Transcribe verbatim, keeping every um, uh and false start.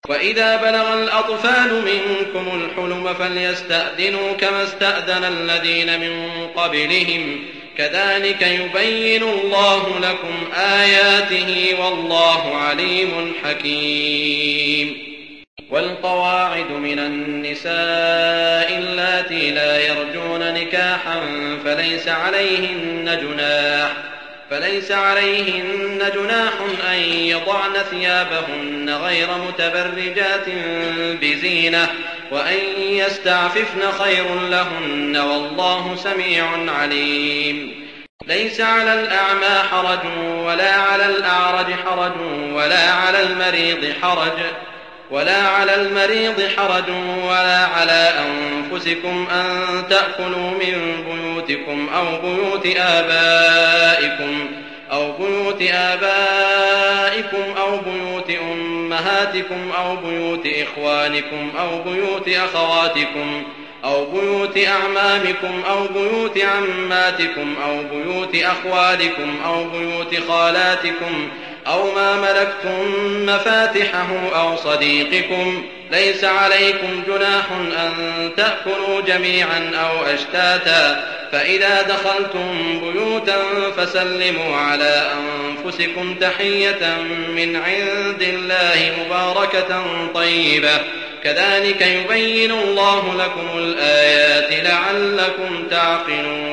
وإذا بلغ الأطفال منكم الحلم فليستأذنوا كما استأذن الذين من قبلهم كذلك يبين الله لكم آياته والله عليم حكيم. والقواعد من النساء اللاتي لا يرجون نكاحا فليس عليهن جناح فليس عليهن جناح أن يضعن ثيابهن غير متبرجات بزينة وأن يستعففن خير لهن والله سميع عليم. ليس على الأعمى حرج ولا على الأعرج حرج ولا على المريض حرج ولا على المريض حرج ولا على أنفسكم أن تأكلوا من بيوتكم أو بيوت آبائكم أو بيوت آبائكم أو بيوت أمهاتكم أو بيوت إخوانكم أو بيوت أخواتكم أو بيوت أعمامكم أو بيوت عماتكم أو بيوت أخوالكم أو بيوت خالاتكم أو ما ملكتم مفاتحه أو صديقكم. ليس عليكم جناح أن تأكلوا جميعا أو أشتاتا فإذا دخلتم بيوتا فسلموا على أنفسكم تحية من عند الله مباركة طيبة كذلك يبين الله لكم الآيات لعلكم تعقلون.